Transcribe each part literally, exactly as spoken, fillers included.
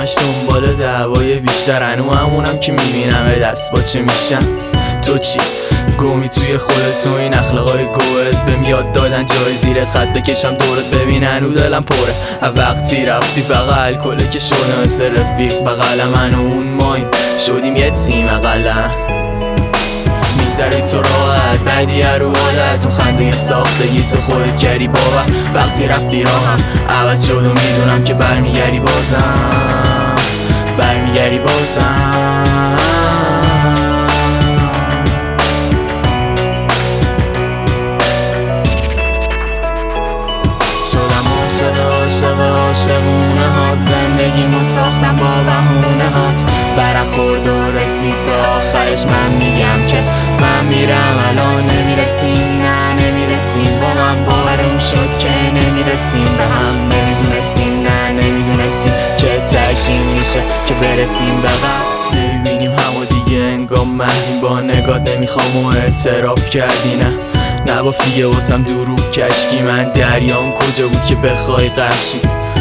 همش دنبال دعوای بیشتر، هنو همونم که میبینم دست با چه میشن. تو چی؟ گمی توی خودت، تو این اخلاقای گوهت بهم یاد دادن جای زیرت خط بکشم دورت. ببین هنو دلم پره وقتی رفتی فقط الکله که شده مثل رفیق بغل من و اون مایم شدیم یه تیم اقلا. میگذری تو راحت بعدی رو عادت، اون خنده ساختگی تو خودت کردی باور. وقتی رفتی راهم عوض شد و میدونم که برمیگردی بازم، برمیگردی بازم. عاشق عاشقونه هات، زندگیمو ساختم با بهونه هات. برخورد و رسید به آخرش، من میگم که من میرم الان نمیرسیم، نه نمیرسیم با هم. باورم شد که نمیرسیم به هم، نمیدونستیم نه نمیدونستیم که تشیم میشه که برسیم به غم. نمیبینیم همو دیگه انگام مهدیم با نگات، نمیخوام و اعتراف کردی نه نباف دیگه واسم دروغ کشکی. من دریام کجا بود که بخوای غرقشی؟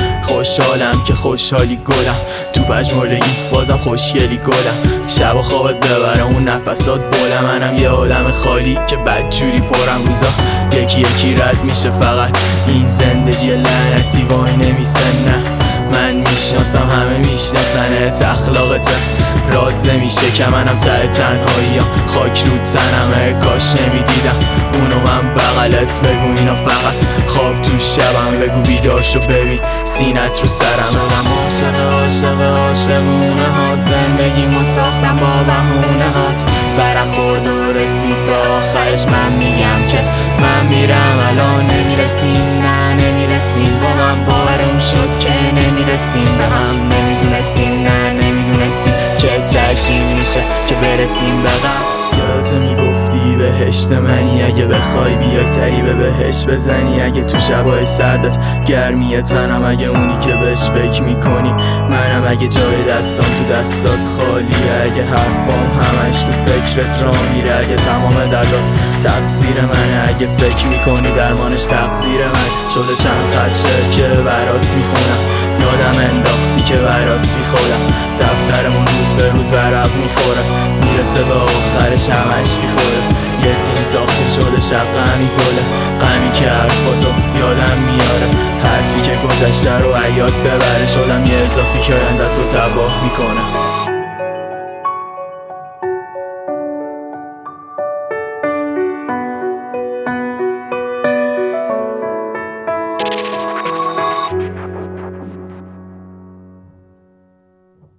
خوشحالم که خوشحالی گلم، تو پژمردگی بازم خوشگلی گلم. شب و خوابت ببره اون نفسات بلم، منم یه آدم خالی که بدجوری پرم روزا یکی یکی رد میشه فقط. این زندگی لعنتی وای نمیسنه، من میشناسم همه میشناسنت، اخلاقت راز نمیشه که منم ته تنهاییم، خاک رو تنمه کاش نمیدیدم اونو من بغلت. بگو اینا فقط خواب تو شبم، بگو بیدار شو ببین سینت رو سرم. شدم عاشق عاشق عاشقونه هات، زندگیمو ساختم با بهونه هات. برخورد و رسید به آخرش، من میگم که من میرم الان نمیرسیم، نه نمیرسیم با هم. باورم شد که نمیرسیم به هم، نمیدونستیم نه نمیدونستیم که تشیم میشه که برسیم به غم. یادت میگفتی بهشت منی، اگه بخوای بیای سری به بهشت بزنی. اگه تو شبای سردت گرمیه تنم، اگه اونی که بهش فکر میکنی منم. اگه جای دستان تو دستات خالیه، اگه حرفام همش تو فکرت را میره. اگه تمام دردات تقصیر منه، اگه فکر میکنی درمانش تقدیر من شده. چند خط شعر که برات میخونم، یادم انداختی که برات میخورم. دفترمون روز به روز ورق میخوره، میرسه به آخرش همش میخوره. یه تیم ساخته شده شب غمی زله، غمی که حرفاتو یادم میاره. حرفی که گذشته رو عیاد ببره، شدم یه اضافی که آینده تو تباه میکنه.